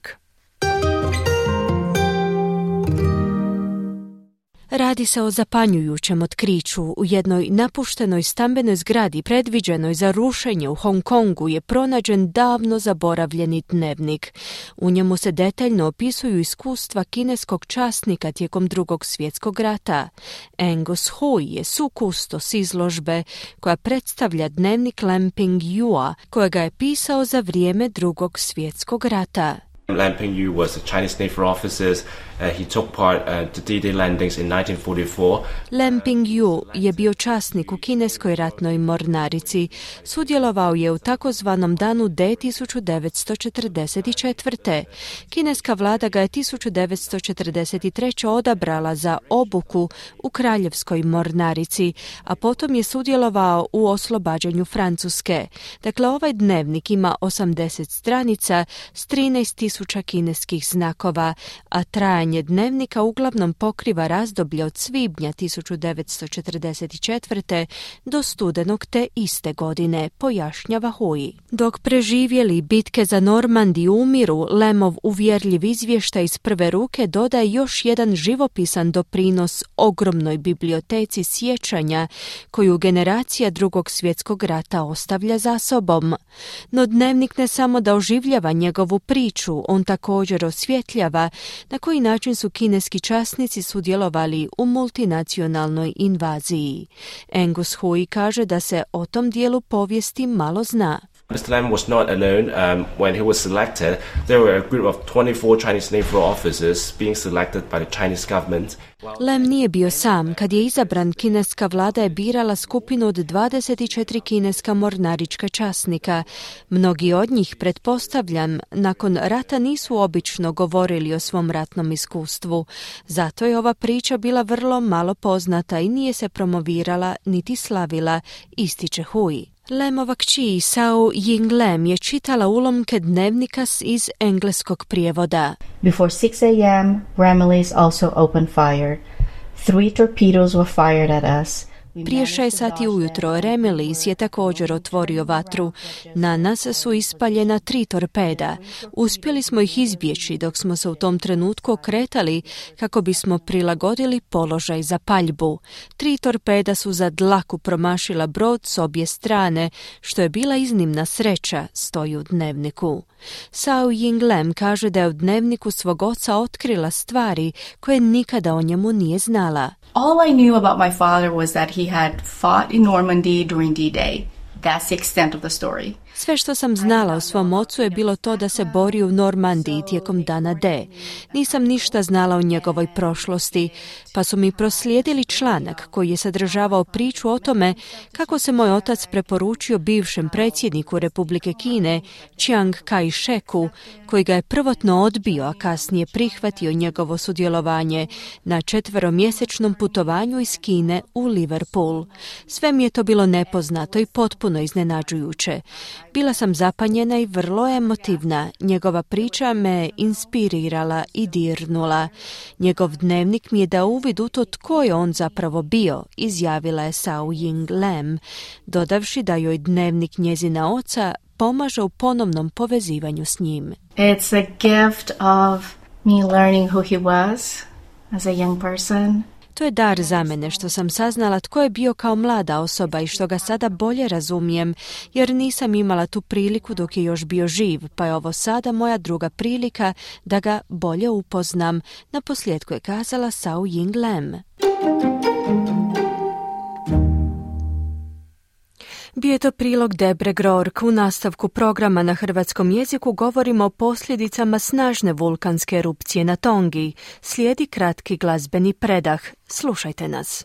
Radi se o zapanjujućem otkriću. U jednoj napuštenoj stambenoj zgradi predviđenoj za rušenje u Hong Kongu je pronađen davno zaboravljeni dnevnik. U njemu se detaljno opisuju iskustva kineskog časnika tijekom Drugog svjetskog rata. Angus Hui je sukustos izložbe koja predstavlja dnevnik Lam Ping-yua, kojega je pisao za vrijeme Drugog svjetskog rata. Lam Ping-yu was a Chinese naval officer. Uh, he took part uh, to D-Day landings in nineteen forty-four. Lam Ping-yu je bio časnik u kineskoj ratnoj mornarici. Sudjelovao je u takozvanom danu D tisuću devetsto četrdeset četvrte. Kineska vlada ga je tisuću devetsto četrdeset treće odabrala za obuku u kraljevskoj mornarici, a potom je sudjelovao u oslobađanju Francuske. Dakle, ovaj dnevnik ima osamdeset stranica s trinaest tisuća kineskih znakova, a trajanje dnevnika uglavnom pokriva razdoblje od svibnja tisuću devetsto četrdeset četvrte do studenog te iste godine, pojašnjava Hui. Dok preživjeli bitke za Normandiju umiru, Lemov uvjerljiv izvještaj iz prve ruke dodaje još jedan živopisan doprinos ogromnoj biblioteci sjećanja koju generacija Drugog svjetskog rata ostavlja za sobom. No dnevnik ne samo da oživljava njegovu priču, on također osvjetljava na koji način su kineski časnici sudjelovali u multinacionalnoj invaziji. Angus Hui kaže da se o tom dijelu povijesti malo zna. Mister Lam was not alone. Um, when he was selected, there were a group of twenty-four Chinese naval officers being selected by the Chinese government. Lem nije bio sam. Kad je izabran, kineska vlada je birala skupinu od dvadeset četiri kineska mornarička časnika. Mnogi od njih, pretpostavljam, nakon rata nisu obično govorili o svom ratnom iskustvu. Zato je ova priča bila vrlo malo poznata i nije se promovirala niti slavila, ističe Hui. Lemova kći Sao Ying Lem je čitala ulomke dnevnika iz engleskog prijevoda. Before six a.m., Ramillies also opened fire. Three torpedoes were fired at us. Prije šest sati ujutro Ramillies je također otvorio vatru. Na nas su ispaljena tri torpeda. Uspjeli smo ih izbjeći dok smo se u tom trenutku okretali kako bismo prilagodili položaj za paljbu. Tri torpeda su za dlaku promašila brod s obje strane, što je bila iznimna sreća, stoji u dnevniku. Sao Ying Lem kaže da je u dnevniku svog oca otkrila stvari koje nikada o njemu nije znala. All I knew about my father was that he had fought in Normandy during D-Day. That's the extent of the story. Sve što sam znala o svom ocu je bilo to da se bori u Normandiji tijekom dana D. Nisam ništa znala o njegovoj prošlosti, pa su mi proslijedili članak koji je sadržavao priču o tome kako se moj otac preporučio bivšem predsjedniku Republike Kine, Chiang Kai-sheku, koji ga je prvotno odbio, a kasnije prihvatio njegovo sudjelovanje na četveromjesečnom putovanju iz Kine u Liverpool. Sve mi je to bilo nepoznato i potpuno iznenađujuće. Bila sam zapanjena i vrlo emotivna. Njegova priča me inspirirala i dirnula. Njegov dnevnik mi je dao uvid u to tko je on zapravo bio, izjavila je Sao Ying Lam, dodavši da joj dnevnik njezina oca pomaže u ponovnom povezivanju s njim. It's a gift of me learning who he was as a young person. To je dar za mene što sam saznala tko je bio kao mlada osoba i što ga sada bolje razumijem, jer nisam imala tu priliku dok je još bio živ, pa je ovo sada moja druga prilika da ga bolje upoznam, naposljetku je kazala Sao Ying Lam. Bio je to prilog Debre Grork. U nastavku programa na hrvatskom jeziku govorimo o posljedicama snažne vulkanske erupcije na Tongi. Slijedi kratki glazbeni predah. Slušajte nas.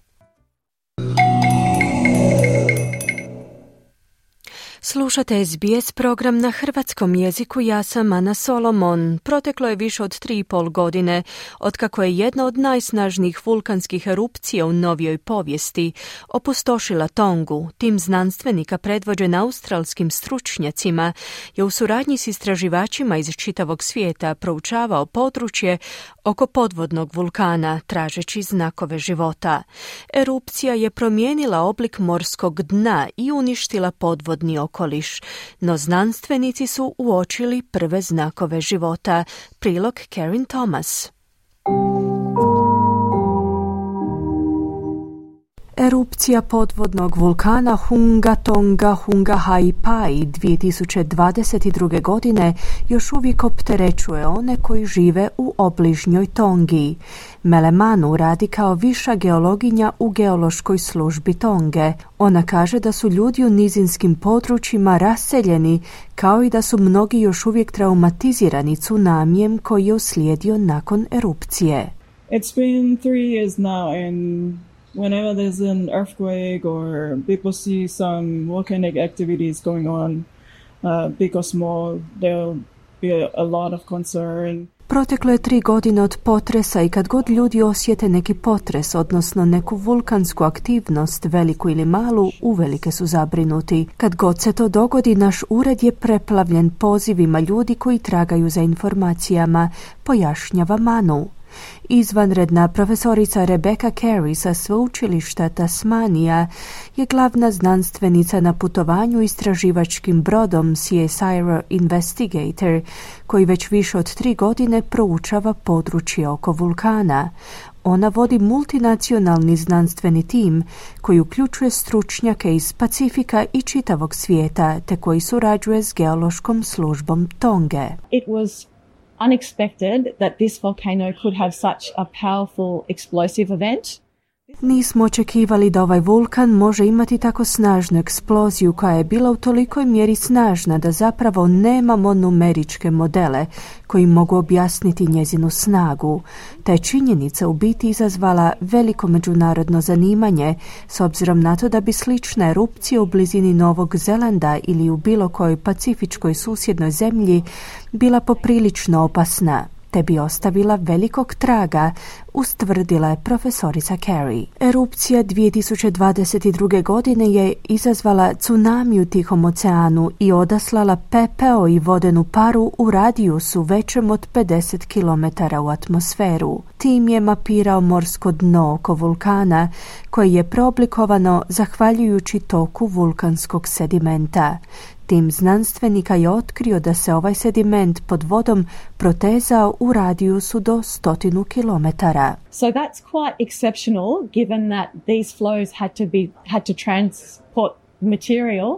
Slušate S B S program na hrvatskom jeziku, ja sam Ana Solomon. Proteklo je više od tri i pol godine otkako je jedna od najsnažnijih vulkanskih erupcija u novijoj povijesti opustošila Tongu. Tim znanstvenika predvođen australskim stručnjacima je u suradnji s istraživačima iz čitavog svijeta proučavao područje oko podvodnog vulkana tražeći znakove života. Erupcija je promijenila oblik morskog dna i uništila podvodni okoliš, no znanstvenici su uočili prve znakove života. Prilog Karen Thomas. Erupcija podvodnog vulkana Hunga Tonga Hunga Haipai dvije tisuće dvadeset druge. godine još uvijek opterećuje one koji žive u obližnjoj Tongi. Mele Manu radi kao viša geologinja u geološkoj službi Tonge. Ona kaže da su ljudi u nizinskim područjima raseljeni, kao i da su mnogi još uvijek traumatizirani tsunamijem koji je uslijedio nakon erupcije. It's been three years now and whenever there's an earthquake or people see some volcanic activities going on, uh, big or small, there'll be a lot of concern. Proteklo je tri godine od potresa i kad god ljudi osjete neki potres, odnosno neku vulkansku aktivnost, veliku ili malu, uvelike su zabrinuti. Kad god se to dogodi, naš ured je preplavljen pozivima ljudi koji tragaju za informacijama, pojašnjava Manu. Izvanredna profesorica Rebecca Carey sa sveučilišta Tasmanija je glavna znanstvenica na putovanju istraživačkim brodom C S I R O Investigator, koji već više od tri godine proučava područje oko vulkana. Ona vodi multinacionalni znanstveni tim koji uključuje stručnjake iz Pacifika i čitavog svijeta, te koji surađuje s geološkom službom Tonge. It was unexpected that this volcano could have such a powerful explosive event. Nismo očekivali da ovaj vulkan može imati tako snažnu eksploziju koja je bila u tolikoj mjeri snažna da zapravo nemamo numeričke modele koji mogu objasniti njezinu snagu. Ta je činjenica u biti izazvala veliko međunarodno zanimanje s obzirom na to da bi slična erupcija u blizini Novog Zelanda ili u bilo kojoj pacifičkoj susjednoj zemlji bila poprilično opasna, te bi ostavila velikog traga, ustvrdila je profesorica Carey. Erupcija dvije tisuće dvadeset druge. godine je izazvala tsunami u Tihom oceanu i odaslala pepeo i vodenu paru u radijusu većem od pedeset kilometara u atmosferu. Tim je mapirao morsko dno oko vulkana, koje je preoblikovano zahvaljujući toku vulkanskog sedimenta. Tim znanstvenika je otkrio da se ovaj sediment pod vodom protezao u radijusu do stotinu kilometara. So that's quite exceptional given that these flows had to be had to transport material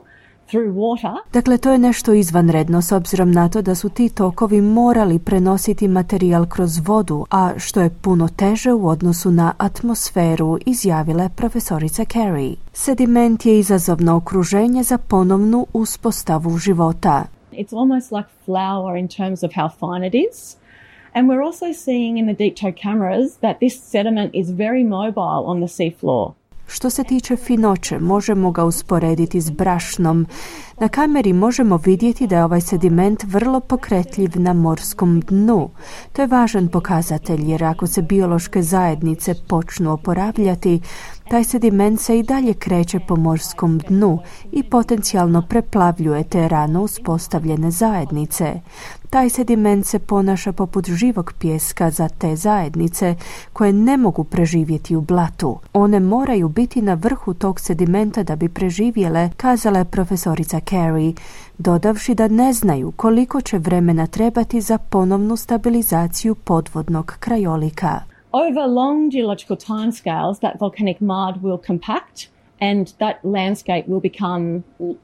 through water. Dakle, to je nešto izvanredno s obzirom na to da su ti tokovi morali prenositi materijal kroz vodu, a što je puno teže u odnosu na atmosferu, izjavila je profesorica Carey. Sediment je izazovno okruženje za ponovnu uspostavu života. It's almost like flour in terms of how fine it is. And we're also seeing in the deep tow cameras that this sediment is very mobile on the sea floor. Što se tiče finoće, možemo ga usporediti s brašnom. Na kameri možemo vidjeti da je ovaj sediment vrlo pokretljiv na morskom dnu. To je važan pokazatelj jer ako se biološke zajednice počnu oporavljati, taj sediment se i dalje kreće po morskom dnu i potencijalno preplavljuje te rano uspostavljene zajednice. Taj sediment se ponaša poput živog pijeska za te zajednice koje ne mogu preživjeti u blatu. One moraju biti na vrhu tog sedimenta da bi preživjele, kazala je profesorica Carey, dodavši da ne znaju koliko će vremena trebati za ponovnu stabilizaciju podvodnog krajolika. Over long geological timescales, that volcanic mud will compact and that landscape will become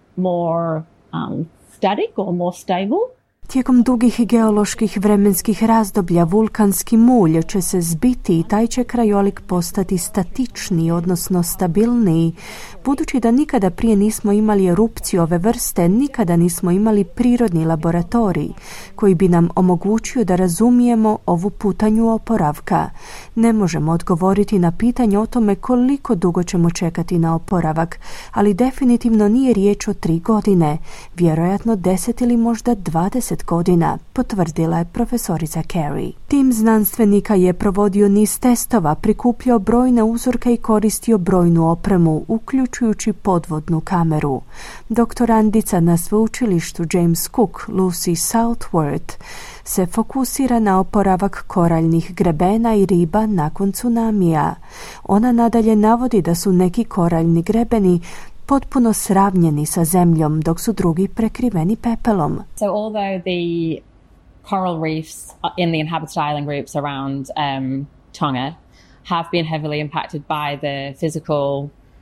more um, static or more stable. Tijekom dugih geoloških vremenskih razdoblja vulkanski mulj će se zbiti i taj će krajolik postati statičniji, odnosno stabilniji. Budući da nikada prije nismo imali erupciju ove vrste, nikada nismo imali prirodni laboratorij koji bi nam omogućio da razumijemo ovu putanju oporavka. Ne možemo odgovoriti na pitanje o tome koliko dugo ćemo čekati na oporavak, ali definitivno nije riječ o tri godine, vjerojatno deset ili možda dvadeset godina, potvrdila je profesorica Carey. Tim znanstvenika je provodio niz testova, prikupljao brojne uzorke i koristio brojnu opremu, uključujući podvodnu kameru. Doktorandica na sveučilištu James Cook, Lucy Southworth, se fokusira na oporavak koraljnih grebena i riba nakon tsunamija. Ona nadalje navodi da su neki koraljni grebeni potpuno sravnjeni sa zemljom, dok su drugi prekriveni pepelom. So although the coral reefs in the inhabited island groups around um, Tonga have been heavily impacted by the physical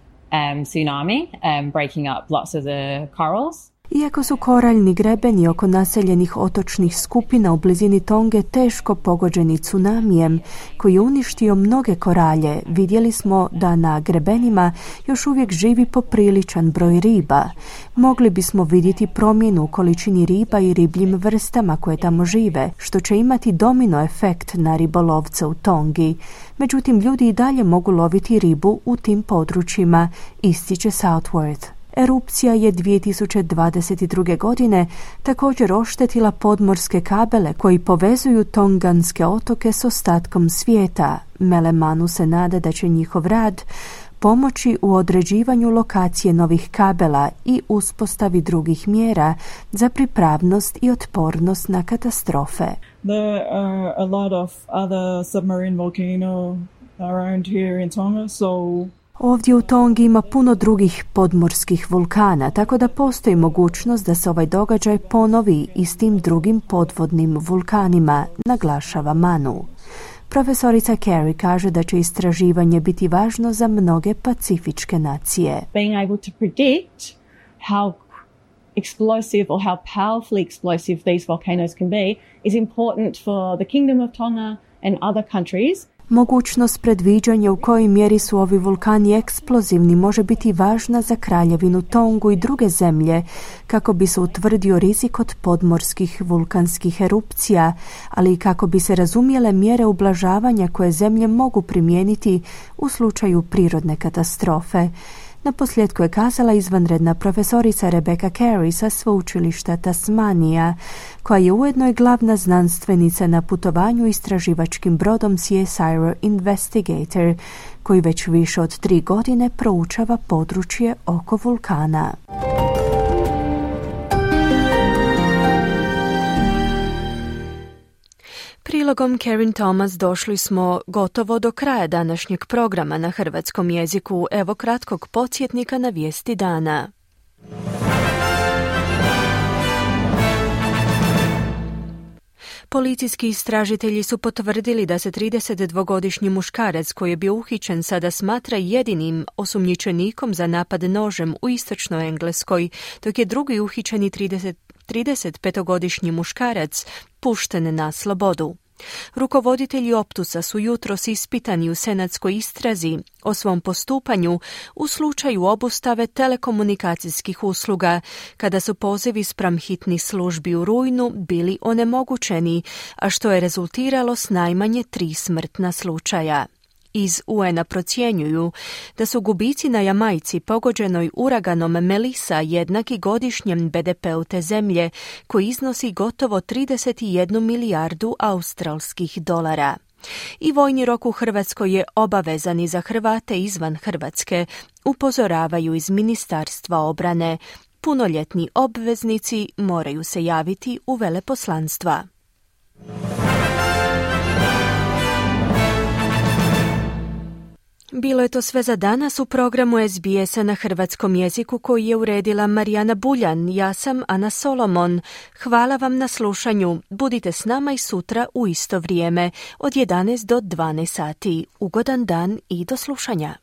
um, tsunami, um, breaking up lots of the corals, iako su koraljni grebeni oko naseljenih otočnih skupina u blizini Tonge teško pogođeni tsunamijem koji je uništio mnoge koralje, vidjeli smo da na grebenima još uvijek živi popriličan broj riba. Mogli bismo vidjeti promjenu u količini riba i ribljim vrstama koje tamo žive, što će imati domino efekt na ribolovce u Tongi. Međutim, ljudi i dalje mogu loviti ribu u tim područjima, ističe Southworth. Erupcija je dvije tisuće dvadeset druge. godine također oštetila podmorske kabele koji povezuju tonganske otoke s ostatkom svijeta. Melemanu se nada da će njihov rad pomoći u određivanju lokacije novih kabela i uspostavi drugih mjera za pripravnost i otpornost na katastrofe. There are a lot of other submarine volcanoes around here in Tonga, so ovdje u Tongi ima puno drugih podmorskih vulkana, tako da postoji mogućnost da se ovaj događaj ponovi i s tim drugim podvodnim vulkanima, naglašava Manu. Profesorica Carey kaže da će istraživanje biti važno za mnoge pacifičke nacije. Being able to predict how explosive or how powerfully explosive these volcanoes can be is important for the Kingdom of Tonga and other countries. Mogućnost predviđanja u kojoj mjeri su ovi vulkani eksplozivni može biti važna za kraljevinu Tongu i druge zemlje kako bi se utvrdio rizik od podmorskih vulkanskih erupcija, ali i kako bi se razumjele mjere ublažavanja koje zemlje mogu primijeniti u slučaju prirodne katastrofe. Na posljedku je kazala izvanredna profesorica Rebecca Carey sa sveučilišta Tasmanija, koja je ujedno i glavna znanstvenica na putovanju istraživačkim brodom C S I R O Investigator, koji već više od tri godine proučava područje oko vulkana. Prilogom Karen Thomas došli smo gotovo do kraja današnjeg programa na hrvatskom jeziku. Evo kratkog podsjetnika na vijesti dana. Policijski istražitelji su potvrdili da se tridesetdvogodišnji muškarac koji je bio uhićen sada smatra jedinim osumnjičenikom za napad nožem u istočnoj Engleskoj, dok je drugi uhićeni tridesetpetogodišnji muškarac pušten na slobodu. Rukovoditelji Optusa su jutros ispitani u senatskoj istrazi o svom postupanju u slučaju obustave telekomunikacijskih usluga, kada su pozivi spram hitnih službi u rujnu bili onemogućeni, a što je rezultiralo s najmanje tri smrtna slučaja. Iz U N-a procjenjuju da su gubici na Jamajci pogođenoj uraganom Melissa jednaki godišnjem B D P-u te zemlje, koji iznosi gotovo trideset jednu milijardu australskih dolara. I vojni rok u Hrvatskoj je obavezan i za Hrvate izvan Hrvatske, upozoravaju iz Ministarstva obrane. Punoljetni obveznici moraju se javiti u veleposlanstva. Bilo je to sve za danas u programu S B S-a na hrvatskom jeziku koji je uredila Marijana Buljan. Ja sam Ana Solomon. Hvala vam na slušanju. Budite s nama i sutra u isto vrijeme od jedanaest do dvanaest sati. Ugodan dan i do slušanja.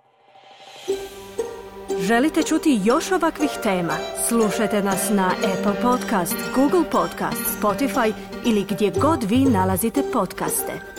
Želite čuti još ovakvih tema? Slušajte nas na Apple Podcast, Google Podcast, Spotify ili gdje god vi nalazite podcaste.